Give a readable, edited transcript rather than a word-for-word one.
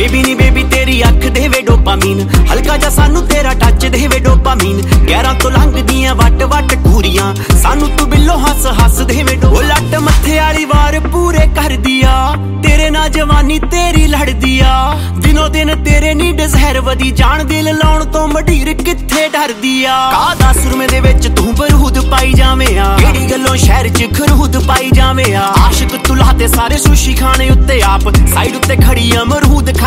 Baby ਨੀ baby ਤੇਰੀ ਅੱਖ ਦੇਵੇ ਡੋਪਾਮੀਨ, ਹਲਕਾ ਜਾ ਸਾਨੂੰ ਤੇਰਾ ਟੱਚ ਦੇਵੇ ਡੋਪਾਮੀਨ। ਗਹਿਰਾਂ ਤੋਂ ਲੰਘਦੀਆਂ ਵੱਟ ਵੱਟ ਕੂਰੀਆਂ, ਸਾਨੂੰ ਤੂੰ ਬਿੱਲੋ ਹੱਸ ਹੱਸ ਦੇਵੇ ਉਹ ਲੱਟ ਮੱਥੇ ਵਾਲੀ ਵਾਰ ਪੂਰੇ ਕਰਦੀ ਆ, ਤੇਰੇ ਨਾਲ ਜਵਾਨੀ ਤੇਰੀ ਲੜਦੀ ਆ। ਦਿਨੋ ਦਿਨ ਤੇਰੇ ਨੀ ਡਿਜ਼ਾਇਰ ਵਧੀ ਜਾਣ, ਦਿਲ ਲਾਉਣ ਤੋਂ ਮਢੀਰ ਕਿੱਥੇ ਡਰਦੀ ਆ। ਕਾਹਦਾ ਸੁਰਮੇ ਦੇ ਵਿੱਚ ਤੂੰ ਬਰੂਦ ਪਾਈ ਜਾਵੇਂ ਆ, ਕਿਹੜੀ ਗੱਲੋਂ ਸ਼ਹਿਰ 'ਚ ਖਰੂਦ ਪਾਈ ਜਾਵੇਂ ਆ। ਆਸ਼ਿਕ ਤੂੰ ਲਾਤੇ ਸਾਰੇ ਸੁਸ਼ੀ ਖਾਣੇ ਉੱਤੇ, ਆਪ ਸਾਈਡ ਉੱਤੇ ਖੜੀ ਅਮਰੂਦ